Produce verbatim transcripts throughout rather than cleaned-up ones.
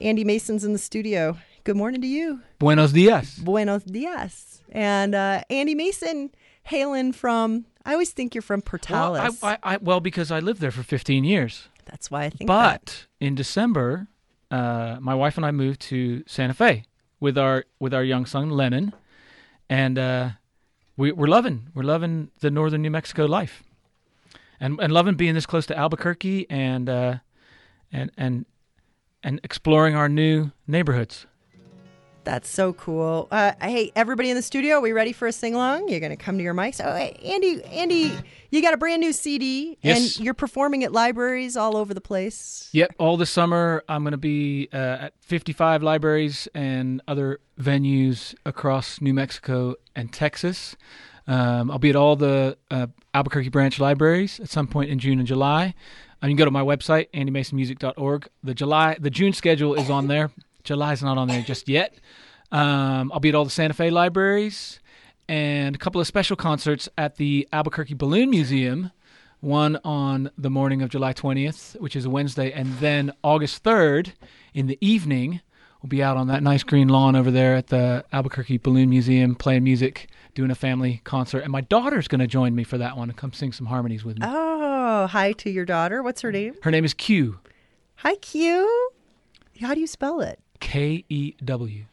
Andy Mason's in the studio. Good morning to you. Buenos dias. Buenos dias. And uh, Andy Mason, hailing from, I always think you're from Portales. Well, I, I, I, well, because I lived there for fifteen years. That's why I think But that. in December, uh, my wife and I moved to Santa Fe with our with our young son, Lennon. And uh, we, we're loving we're loving the northern New Mexico life. And and loving being this close to Albuquerque and uh, and and and exploring our new neighborhoods. That's so cool. Uh, hey, everybody in the studio, are we ready for a sing-along? You're going to come to your mics. Oh, hey, Andy, Andy, you got a brand new C D, Yes. and you're performing at libraries all over the place. Yep, all this summer I'm going to be uh, at fifty-five libraries and other venues across New Mexico and Texas. Um, I'll be at all the uh, Albuquerque branch libraries at some point in June and July. Uh, you can go to my website, andy mason music dot org. The July, the June schedule is on there. July's not on there just yet. Um, I'll be at all the Santa Fe libraries and a couple of special concerts at the Albuquerque Balloon Museum, one on the morning of July twentieth, which is a Wednesday, and then August third in the evening, we'll be out on that nice green lawn over there at the Albuquerque Balloon Museum playing music, doing a family concert, and my daughter's going to join me for that one and come sing some harmonies with me. Oh, hi to your daughter. What's her name? Her name is Q. Hi, Q. How do you spell it? K E W.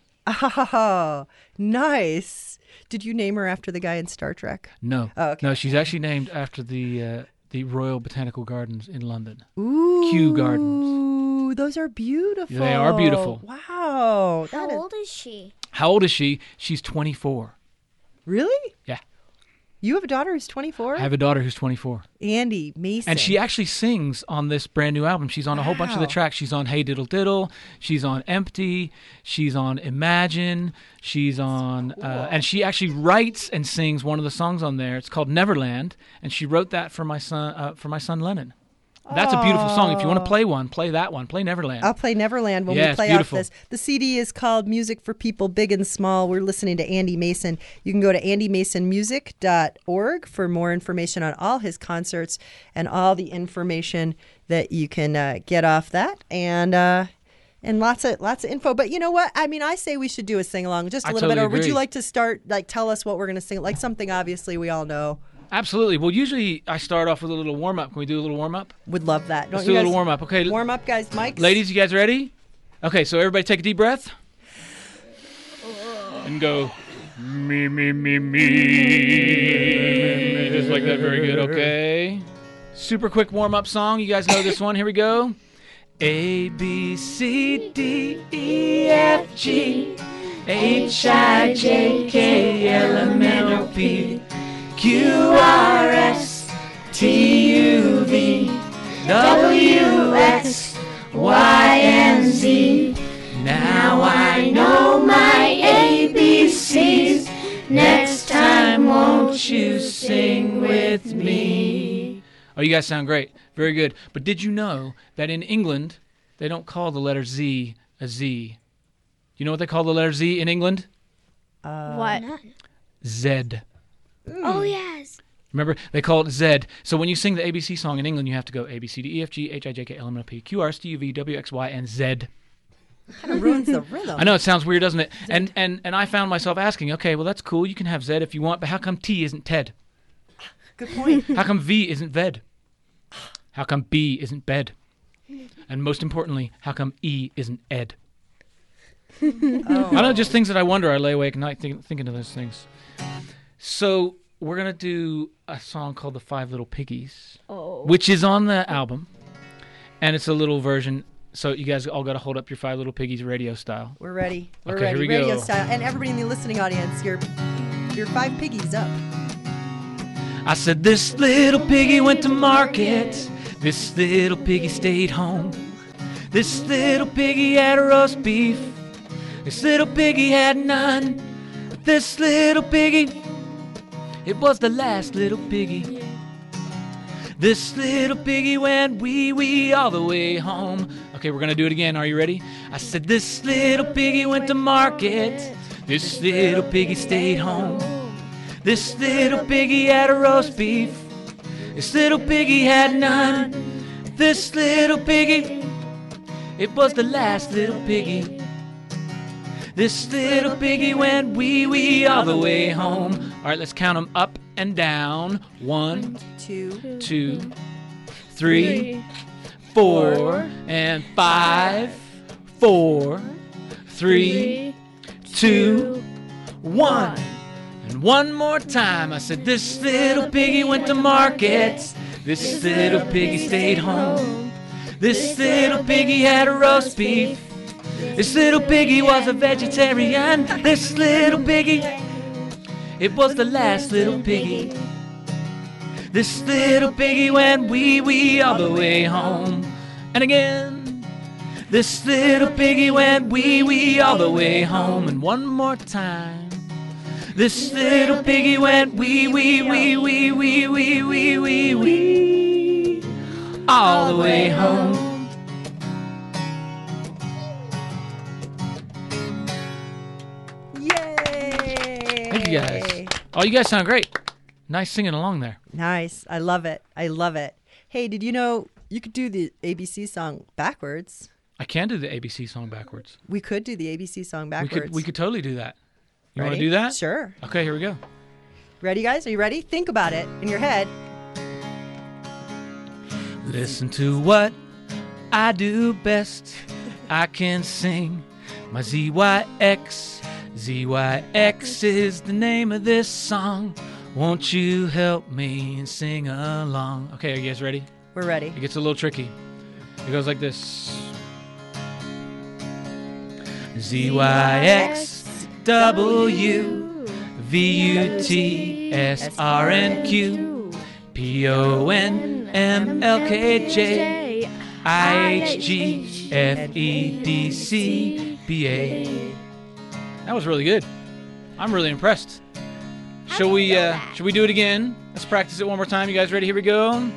Oh, nice. Did you name her after the guy in Star Trek? No. Oh, okay. No, she's actually named after the uh, the Royal Botanical Gardens in London. Ooh. Kew Gardens. Ooh, those are beautiful. They are beautiful. Wow. How that is- old is she? How old is she? She's twenty-four. Really? Yeah. You have a daughter who's twenty-four? I have a daughter who's twenty-four. Andy Mason. And she actually sings on this brand new album. She's on a whole bunch of the Wow. tracks. She's on Hey Diddle Diddle. She's on Empty. She's on Imagine. She's on, uh, and she actually writes and sings one of the songs on there. It's called Neverland, and she wrote that for my son, uh, for my son Lennon. That's a beautiful song. If you want to play one, play that one. Play Neverland. I'll play Neverland when Yeah, we it's play out beautiful. this. The C D is called Music for People Big and Small. We're listening to Andy Mason. You can go to andy mason music dot org for more information on all his concerts and all the information that you can uh, get off that. And uh, and lots of lots of info. But you know what? I mean, I say we should do a sing along just a I little bit. totally Or would agree. you like to start? Like, tell us what we're going to sing? Like something obviously we all know. Absolutely. Well, usually I start off with a little warm up. Can we do a little warm up? Would love that. Don't Let's you do a guys little warm up. Okay. Warm up, guys. Mike. Ladies, you guys ready? Okay, so everybody take a deep breath. And go, me, me, me, me. Just like that. Very good. Okay. Super quick warm up song. You guys know this one. Here we go. A, B, C, D, E, F, G, H, I, J, K, L, M, N, O, P, Q, R, S, T, U, V, W, X, Y, and Z. Now I know my A B Cs. Next time, won't you sing with me? Oh, you guys sound great. Very good. But did you know that in England, they don't call the letter Z a Z? You know what they call the letter Z in England? What? Z. Oh, yes. Remember, they call it Z. So when you sing the A B C song in England, you have to go A B C D E F G H I J K L M N O P Q R S T U V W X Y and Z. Kind of ruins the rhythm. I know it sounds weird, doesn't it? And and and I found myself asking, okay, well that's cool. You can have Z if you want, but how come T isn't Ted? Good point. How come V isn't Ved? How come B isn't bed? And most importantly, how come E isn't Ed? Oh. I don't know, just things that I wonder. I lay awake at night think, thinking of those things. So we're gonna do a song called "The Five Little Piggies," Oh. which is on the album, and it's a little version. So you guys all got to hold up your Five Little Piggies radio style. We're ready. We're Okay, ready. here we Radio go. style. And everybody in the listening audience, your your five piggies up. I said, this little piggy went to market. This little piggy stayed home. This little piggy had a roast beef. This little piggy had none. But this little piggy, it was the last little piggy. This little piggy went wee wee all the way home. Okay, we're gonna do it again. Are you ready? I said, this little piggy went to market. This little piggy stayed home. This little piggy had a roast beef. This little piggy had none. This little piggy, It was the last little piggy. This little piggy went wee wee all the way home. All right, let's count them up and down. One, Two. two, three, four, and five, four, three, two, one. And one more time, I said, this little piggy went to market. This little piggy stayed home. This little piggy had a roast beef. This little piggy was a vegetarian. This little piggy, it was the last little piggy. This little piggy went wee wee all the way home. And again, this little piggy went wee wee all the way home. And one more time, this little piggy went wee wee wee wee wee wee wee wee wee all the way home. Yay! Thank you guys. Oh, you guys sound great. Nice singing along there. Nice. I love it. I love it. Hey, did you know you could do the A B C song backwards? I can do the A B C song backwards. We could do the A B C song We backwards. could we could totally do that. You want to Ready? do that? Sure. Okay, here we go. Ready, guys? Are you ready? Think about it in your head. Listen to what I do best. I can sing my Z Y X. Z Y X is the name of this song. Won't you help me and sing along? Okay, are you guys ready? We're ready. It gets a little tricky. It goes like this. Z Y X W V U T S R N Q P O N M L K J I H G F E D C B A. That was really good. I'm really impressed. Shall we uh, should we do it again? Let's practice it one more time. You guys ready? Here we go.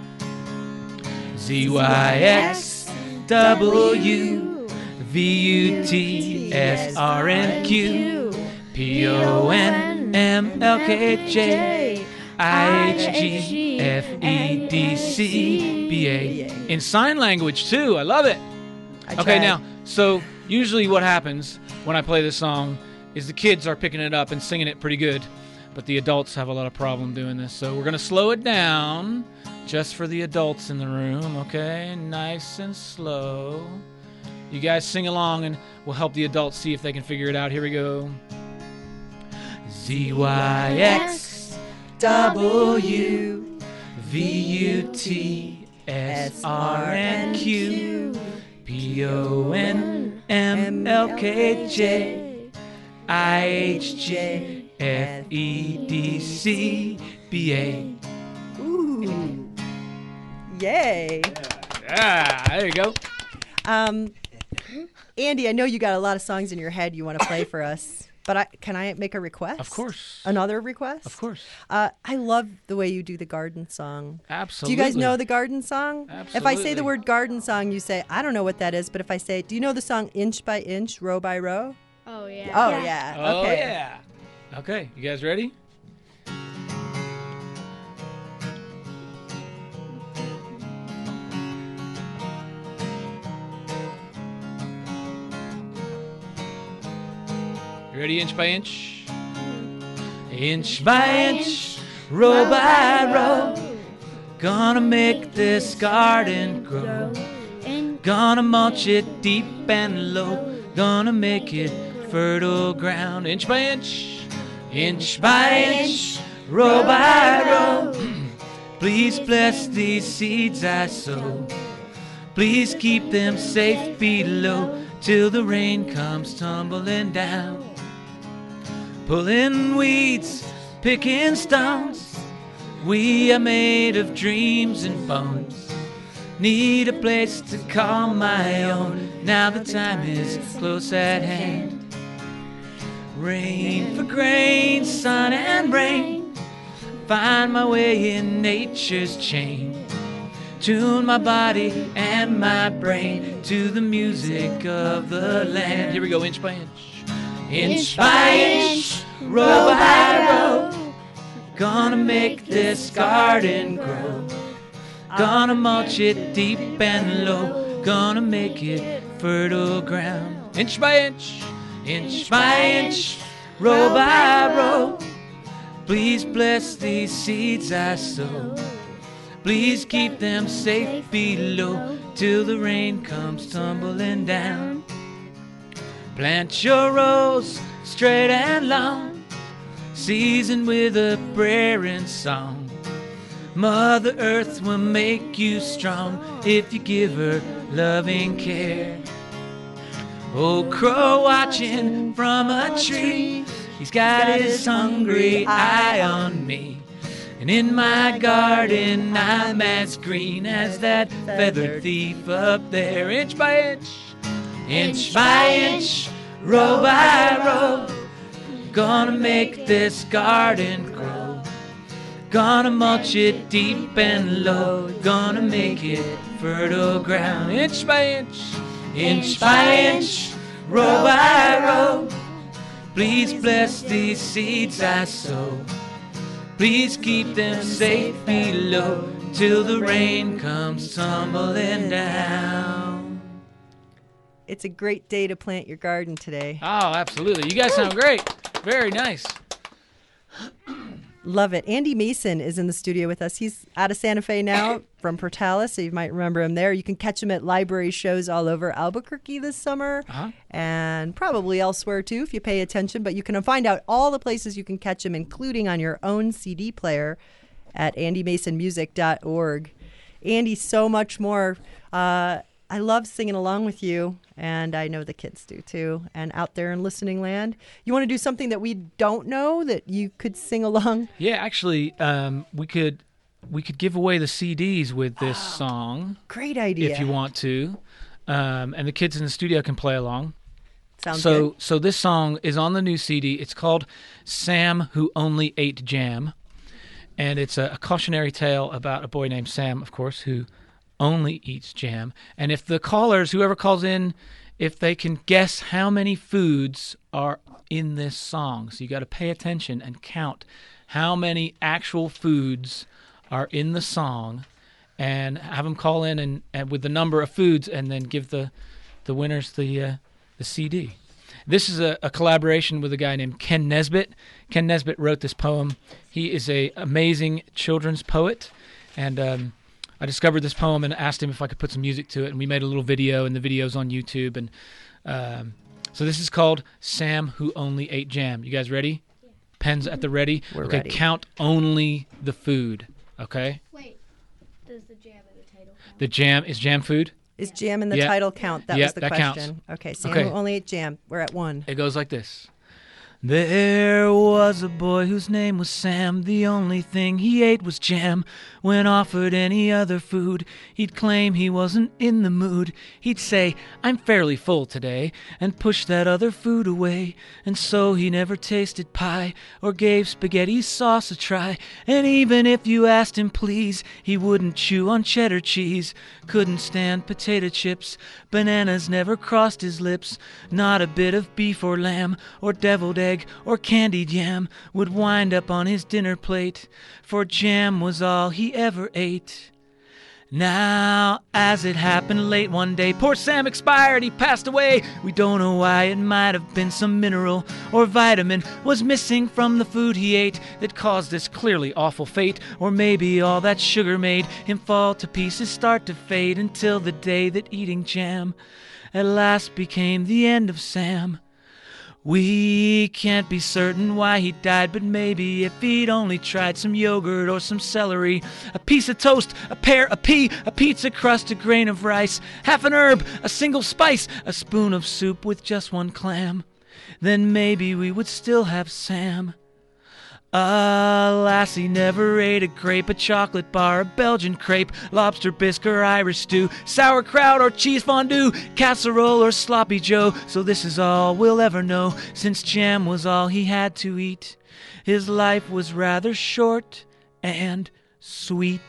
Z Y X W V U T S R N Q P O N M L K J I H G F E D C B A. In sign language too. I love it. I Okay, tried. now, so usually what happens when I play this song is the kids are picking it up and singing it pretty good, but the adults have a lot of problem doing this. So we're going to slow it down just for the adults in the room, okay? Nice and slow. You guys sing along and we'll help the adults see if they can figure it out. Here we go. Z Y X W V U T S R N Q P O N M L K J I H G F E D C B A. Ooh. Yay. Yeah, there you go. Um, Andy, I know you got a lot of songs in your head you want to play for us, but I, can I make a request? Of course. Another request? Of course. Uh, I love the way you do the garden song. Absolutely. Do you guys know the garden song? If I say Absolutely. the word garden song, you say, I don't know what that is, but if I say, do you know the song Inch by Inch, Row by Row? Oh yeah. Oh, yeah. Oh, Okay. yeah. Okay, you guys ready? You ready, inch by inch? Inch by inch, row by row, gonna make this garden grow. Gonna mulch it deep and low, gonna make it fertile ground. Inch by inch, inch by inch, row by row. Please bless these seeds I sow. Please keep them safe below till the rain comes tumbling down. Pulling weeds, picking stones, we are made of dreams and bones. Need a place to call my own, now the time is close at hand. Rain for grain, sun and rain, find my way in nature's chain. Tune my body and my brain to the music of the land. Here we go, inch by inch. Inch by inch, row by row, gonna make this garden grow. Gonna mulch it deep and low gonna make it fertile ground. Inch by inch, inch by inch, row by row. Please bless these seeds I sow. Please keep them safe below till the rain comes tumbling down. Plant your rows straight and long, seasoned with a prayer and song. Mother Earth will make you strong if you give her loving care. Old crow watching from a tree, he's got his hungry eye on me. And in my garden I'm as green as that feathered thief up there. Inch by inch, inch by inch, row by row. Gonna make this garden grow. Gonna mulch it deep and low. Gonna make it fertile ground. Inch by inch, inch by inch, row by row. Please bless these seeds I sow. Please keep them safe below till the rain comes tumbling down. It's a great day to plant your garden today. Oh, absolutely. You guys sound great. Very nice. Love it. Andy Mason is in the studio with us. He's out of Santa Fe now from Portales, so you might remember him there. You can catch him at library shows all over Albuquerque this summer, uh-huh. and probably elsewhere too if you pay attention. But you can find out all the places you can catch him, including on your own C D player at andy mason music dot org. Andy, so much more. Uh, I love singing along with you, and I know the kids do too. And out there in listening land, you want to do something that we don't know that you could sing along? Yeah, actually, um, we could we could give away the C Ds with this oh, song. Great idea. If you want to, um, and the kids in the studio can play along. Sounds so, good. So this song is on the new C D. It's called Sam Who Only Ate Jam, and it's a, a cautionary tale about a boy named Sam, of course, who only eats jam. And if the callers, whoever calls in, if they can guess how many foods are in this song, so you got to pay attention and count how many actual foods are in the song, and have them call in and, and with the number of foods, and then give the the winners the uh, the C D. This is a, a collaboration with a guy named Ken Nesbitt. Ken Nesbitt wrote this poem. He is a amazing children's poet, and um, I discovered this poem and asked him if I could put some music to it, and we made a little video, and the video's on YouTube. And um, so this is called Sam Who Only Ate Jam. You guys ready? Yeah. Pens at the ready? We're okay, ready. Count only the food, okay? Wait, does the jam in the title count? The jam, is jam food? Is jam in the Yep. title count? That Yep, was the that question. counts. Okay, Sam Okay. Who Only Ate Jam. We're at one. It goes like this. There was a boy whose name was Sam. The only thing he ate was jam. When offered any other food, he'd claim he wasn't in the mood. He'd say, "I'm fairly full today," and push that other food away. And so he never tasted pie or gave spaghetti sauce a try. And even if you asked him please, he wouldn't chew on cheddar cheese. Couldn't stand potato chips. Bananas never crossed his lips. Not a bit of beef or lamb or deviled egg or candied yam would wind up on his dinner plate, for jam was all he ever ate. Now, as it happened late one day, poor Sam expired, he passed away. We don't know why, it might have been some mineral or vitamin was missing from the food he ate that caused this clearly awful fate. Or maybe all that sugar made him fall to pieces, start to fade, until the day that eating jam at last became the end of Sam. We can't be certain why he died, but maybe if he'd only tried some yogurt or some celery, a piece of toast, a pear, a pea, a pizza crust, a grain of rice, half an herb, a single spice, a spoon of soup with just one clam, then maybe we would still have Sam. Alas, he never ate a grape, a chocolate bar, a Belgian crepe, lobster bisque or Irish stew, sauerkraut or cheese fondue, casserole or sloppy joe. So this is all we'll ever know, since jam was all he had to eat. His life was rather short and sweet.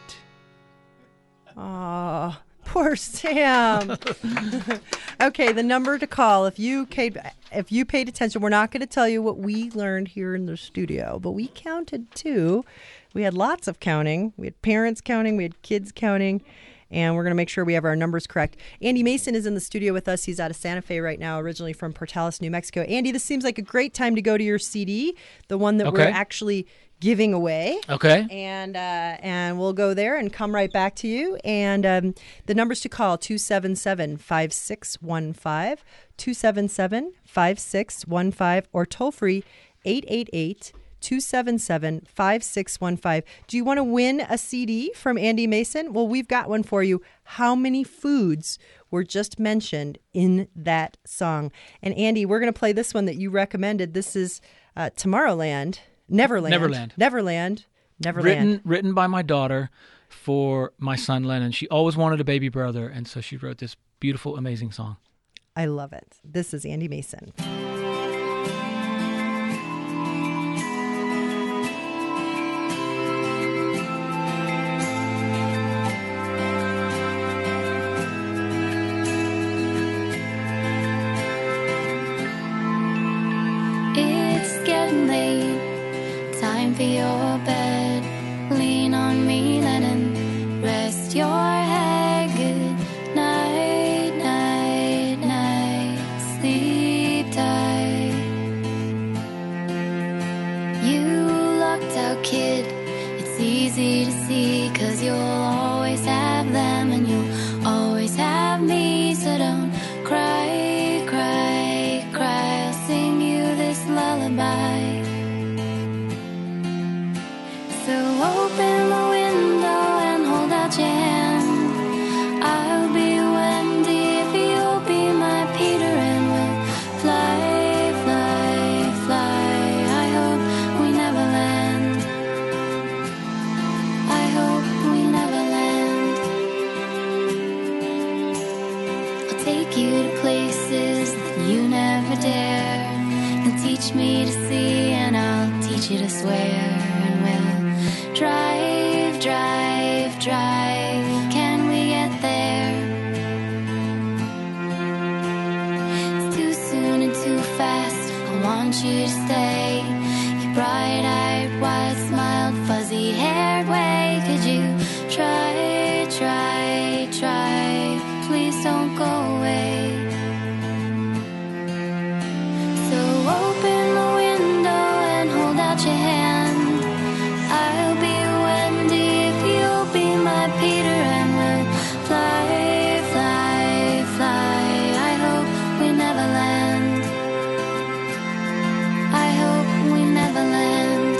Aw, poor Sam. Okay, the number to call if you paid, if you paid attention. We're not going to tell you what we learned here in the studio, but we counted too. We had lots of counting. We had parents counting. We had kids counting. and we're going to make sure we have our numbers correct. Andy Mason is in the studio with us. He's out of Santa Fe right now, originally from Portales, New Mexico. Andy, this seems like a great time to go to your C D, the one that we're Okay. actually giving away. Okay. And uh, and we'll go there and come right back to you. And um, the numbers to call, two seven seven, five six one five, two seven seven, five six one five, or toll free, eight eight eight, two seven seven, five six one five. Do you want to win a C D from Andy Mason? Well, we've got one for you. How many foods were just mentioned in that song? And Andy, we're going to play this one that you recommended. This is uh, Tomorrowland. Neverland. Neverland. Neverland. Neverland. Written written by my daughter for my son Lennon. She always wanted a baby brother, and so she wrote this beautiful, amazing song. I love it. This is Andy Mason. It's getting late, time for your bed. Lean on me, Lennon, rest your head. Good night, night, night, sleep tight. You locked out, kid, it's easy to see, 'cause you'll always have them and you'll always have me. So don't cry, cry, cry, I'll sing you this lullaby. So open the window and hold out your hand. I'll be Wendy if you'll be my Peter, and we'll fly, fly, fly. I hope we never land. I hope we never land. I'll take you to places that you never dare. You'll teach me to see and I'll teach you to swear. And we'll drive, drive, drive. Can we get there? It's too soon and too fast. I want you to stay. Your bright-eyed, wide-smiled, fuzzy-haired way. Could you try, try, try? Please don't go away. So open the window and hold out your hand. I'll be Wendy if you'll be my Peter, and we'll fly, fly, fly. I hope we never land. I hope we never land.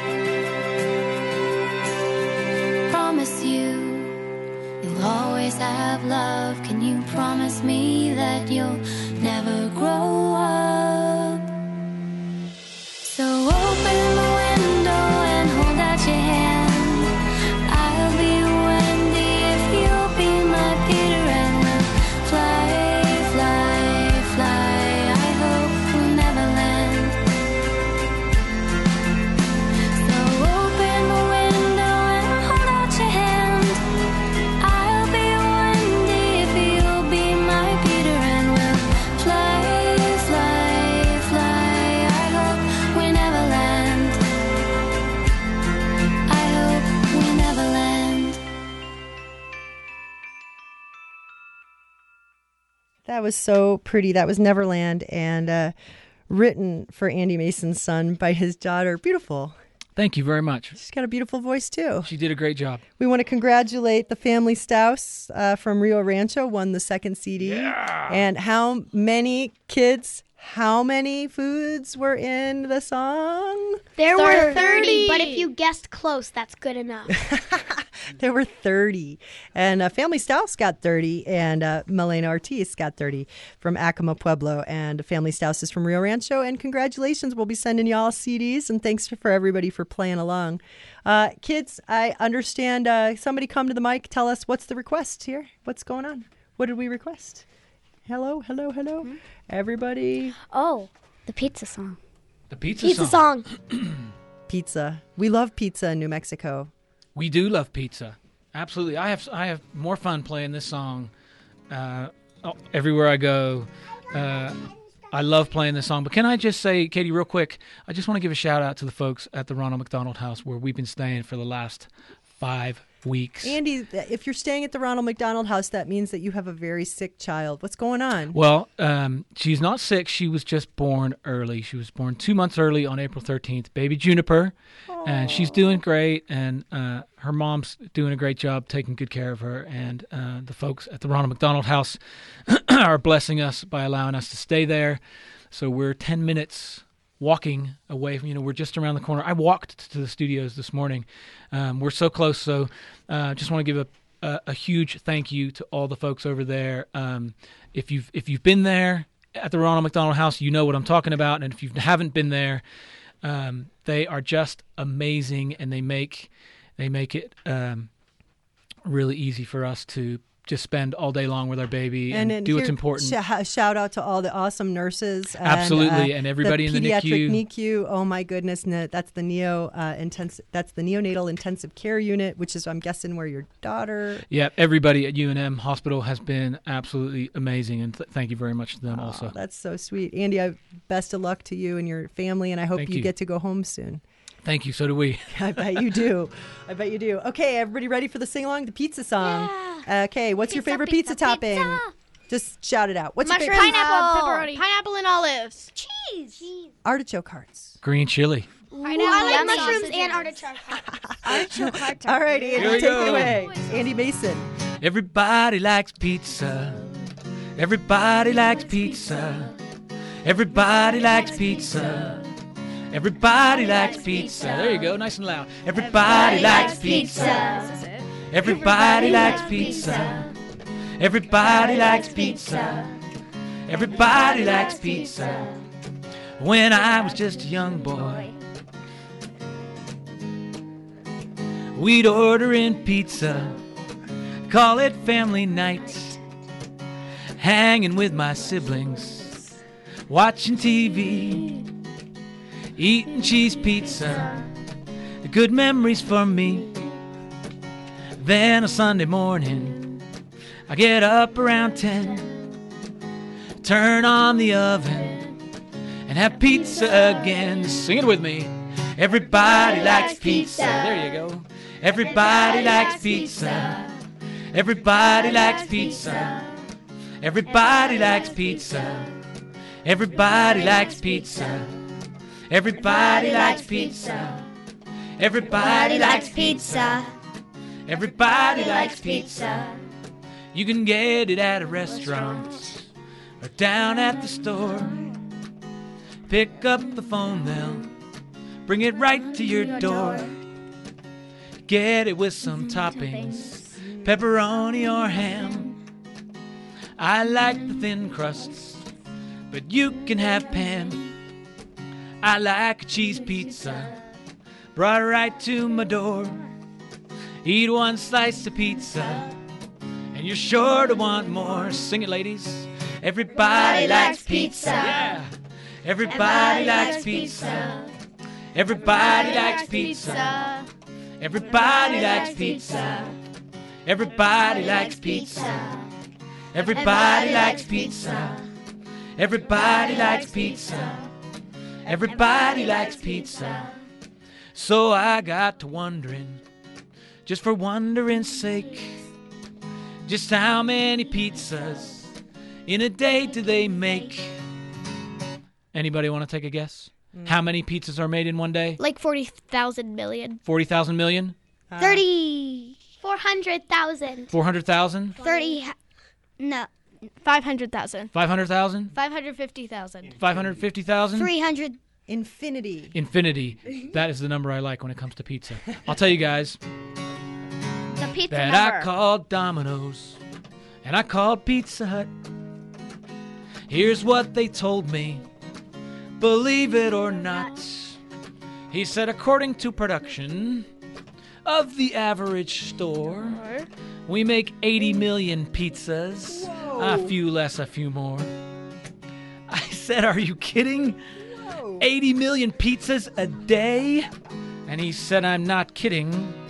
Promise you, you'll always have love. Can you promise me that you'll never grow up? So open the window and hold out your hand. I'll be Wendy if you'll be my Peter, and we'll fly, fly, fly. I hope we never land. So open the window and hold out your hand. I'll be Wendy if you'll be my Peter, and we'll fly, fly, fly. I hope we never land. I hope we never land. That was so pretty. That was Neverland, and uh, written for Andy Mason's son by his daughter. Beautiful. Thank you very much. She's got a beautiful voice, too. She did a great job. We want to congratulate the family Staus uh, from Rio Rancho, won the second C D. Yeah. And how many kids, how many foods were in the song? There were thirty. thirty, but if you guessed close, that's good enough. There were thirty. And uh, Family Staus got thirty, and uh, Melena Ortiz got thirty from Acoma Pueblo. And Family Staus is from Rio Rancho. And congratulations. We'll be sending y'all C Ds. And thanks for everybody for playing along. Uh, kids, I understand uh, somebody come to the mic. Tell us what's the request here. What's going on? What did we request? Hello, hello, hello. Hmm? Everybody. Oh, the pizza song. The pizza, Pizza song. song. Pizza. We love pizza in New Mexico. We do love pizza. Absolutely. I have I have more fun playing this song uh, everywhere I go. Uh, I love playing this song. But can I just say, Katie, real quick, I just want to give a shout out to the folks at the Ronald McDonald House where we've been staying for the last five weeks. Andy, if you're staying at the Ronald McDonald House, that means that you have a very sick child. What's going on? Well, um, she's not sick. She was just born early. She was born two months early on April thirteenth, baby Juniper, Aww. And she's doing great, and uh, her mom's doing a great job taking good care of her, and uh, the folks at the Ronald McDonald House are blessing us by allowing us to stay there. So we're ten minutes walking away from, you know, we're just around the corner. I walked to the studios this morning. Um, we're so close. So uh, just want to give a, a, a huge thank you to all the folks over there. Um, if you've, if you've been there at the Ronald McDonald House, you know what I'm talking about. And if you haven't been there, um, they are just amazing, and they make, they make it um, really easy for us to just spend all day long with our baby and, and do here, what's important. Sh- shout out to all the awesome nurses. And, Absolutely, uh, and everybody the in the pediatric NICU. N I C U. Oh my goodness, that's the neo uh, intense. That's the neonatal intensive care unit, which is, I'm guessing, where your daughter. Yeah, everybody at U N M Hospital has been absolutely amazing, and th- thank you very much to them. Oh, also. That's so sweet, Andy. I, best of luck to you and your family, and I hope you, you. get to go home soon. Thank you. So do we. I bet you do. I bet you do. Okay, everybody ready for the sing-along? The pizza song. Yeah. Okay, what's Pizza, your favorite pizza, pizza, topping? pizza. Just shout it out. What's Mushrooms, your favorite? pineapple, Pepperoni. Pineapple and olives. cheese. cheese. Artichoke hearts. Green chili. Pineapple, I like yummy mushrooms sausages. and artichoke. Artichoke heart. All right, Andy, Here we take go. it away. Andy Mason. Everybody likes pizza. Everybody likes pizza. Everybody likes pizza. Everybody likes pizza. There you go, nice and loud. Everybody likes pizza. Everybody likes pizza. Everybody likes pizza. Everybody likes pizza. When I was just a young boy, we'd order in pizza, call it family night, hanging with my siblings, watching T V, eating cheese pizza, good memories for me. Then a Sunday morning, I get up around ten, turn on the oven, and have pizza again. Sing it with me. Everybody likes pizza. There you go. Everybody likes pizza. Everybody likes pizza. Everybody likes pizza. Everybody likes pizza. Everybody likes pizza. Everybody likes pizza. Everybody likes pizza. You can get it at a restaurant or down at the store. Pick up the phone, they'll bring it right to your door. Get it with some toppings, pepperoni or ham. I like the thin crusts, but you can have pan. I like a cheese pizza, brought right to my door. Eat one slice of pizza, and you're sure to want more. Sing it, ladies. Everybody likes pizza. Yeah. Everybody likes pizza. Everybody likes pizza. Everybody likes pizza. Everybody likes pizza. Everybody likes pizza. Everybody likes pizza. Everybody likes pizza. So I got to wondering, just for wondering's sake, just how many pizzas in a day do they make? Anybody want to take a guess? Mm. How many pizzas are made in one day? Like forty thousand million. forty thousand million? Uh, thirty. four hundred thousand. four hundred thousand? thirty. No. five hundred thousand. five hundred thousand? five hundred fifty thousand. five hundred fifty thousand? three hundred. Infinity. Infinity. That is the number I like when it comes to pizza. I'll tell you guys The pizza that number. I called Domino's and I called Pizza Hut. Here's what they told me, believe it or not. He said, according to production of the average store, we make eighty million pizzas. Whoa. A few less, a few more. I said, are you kidding? Whoa. eighty million pizzas a day? And he said, I'm not kidding.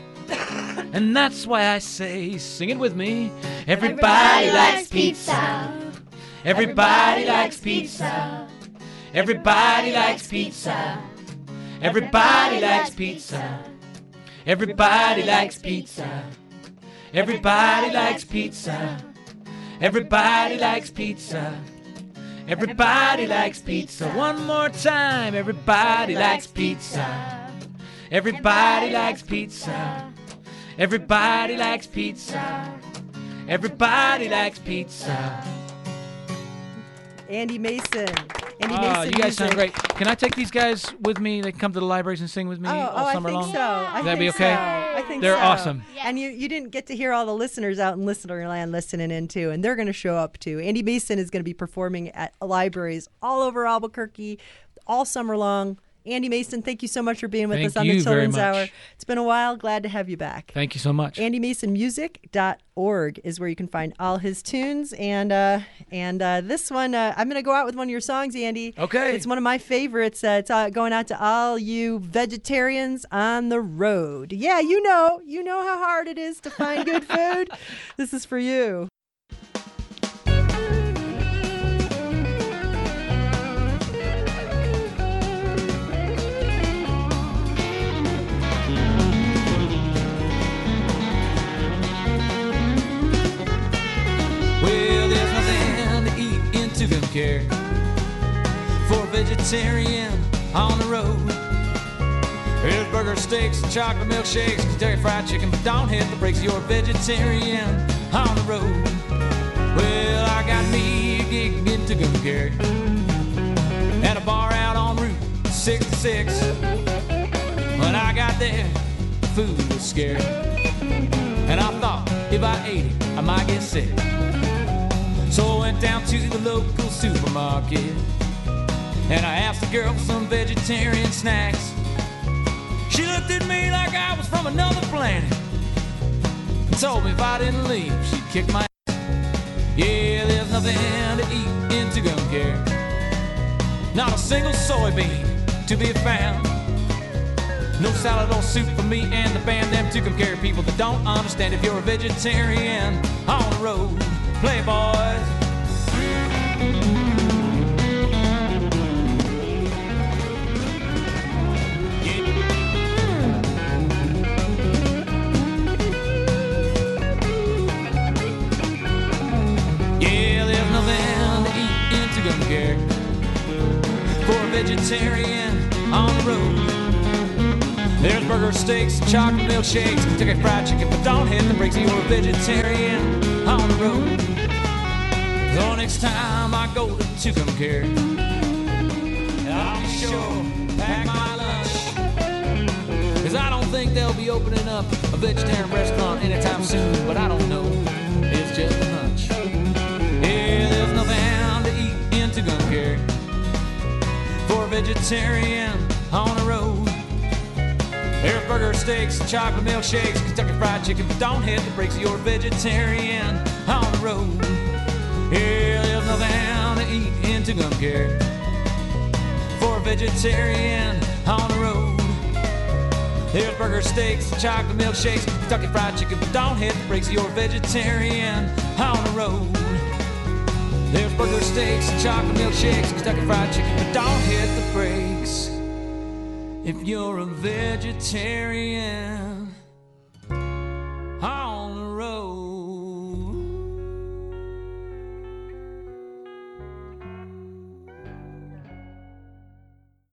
And that's why I say, sing it with me. Everybody, Everybody likes pizza. Everybody likes pizza. Everybody likes pizza. Everybody likes pizza. Everybody likes pizza. Everybody likes pizza. Everybody likes pizza. Everybody likes pizza. One more time. Everybody likes pizza. Everybody likes pizza. Everybody likes pizza. Everybody likes pizza. Andy Mason. Andy Oh, Mason you guys sound music. great. Can I take these guys with me? They can come to the libraries and sing with me Oh, all oh, summer I think long? so. I That'd think be okay? So. I think They're so. awesome. And you, you didn't get to hear all the listeners out in Listenerland listening in too, and they're going to show up too. Andy Mason is going to be performing at libraries all over Albuquerque all summer long. Andy Mason, thank you so much for being with Thank us on you the very Children's much. Hour. It's been a while. Glad to have you back. Thank you so much. Andy Mason Music dot org is where you can find all his tunes. And uh, and uh, this one, uh, I'm going to go out with one of your songs, Andy. Okay. It's one of my favorites. Uh, it's uh, going out to all you vegetarians on the road. Yeah, you know, you know how hard it is to find good food. This is for you. Well, there's nothing to eat in Tucumcari for a vegetarian on the road. There's burger steaks, chocolate milkshakes, Kentucky fried chicken, but don't hit the brakes. You're a vegetarian on the road. Well, I got me a gig in Tucumcari at a bar out on Route sixty-six. When I got there, the food was scary, and I thought if I ate it, I might get sick. So I went down to the local supermarket and I asked the girl for some vegetarian snacks. She looked at me like I was from another planet and told me if I didn't leave, she'd kick my ass. Yeah, there's nothing to eat in Tucumcari. Not a single soybean to be found. No salad or soup for me and the band. Them Tucumcari people that don't understand if you're a vegetarian on the road. Playboys. Yeah, there's nothing to eat in Tucumcari for a vegetarian on the road. There's burger steaks, chocolate milkshakes, Kentucky fried chicken, but don't hit the brakes. You're a vegetarian on the road. So next time I go to Tucumcari, I'll be sure to pack my lunch, 'cause I don't think they'll be opening up a vegetarian restaurant anytime soon, but I don't know, it's just a hunch. Yeah, there's nothing to eat in Tucumcari for a vegetarian on the road. There's burger steaks, chocolate milkshakes, Kentucky fried chicken, but don't hit the brakes. You're a vegetarian on the road. Yeah, there's nothing to eat in Tucumcari for a vegetarian on the road. There's burger steaks, chocolate milkshakes, Kentucky fried chicken, but don't hit the brakes. You're a vegetarian on the road. There's burger steaks, chocolate milkshakes, Kentucky fried chicken, but don't hit the brakes if you're a vegetarian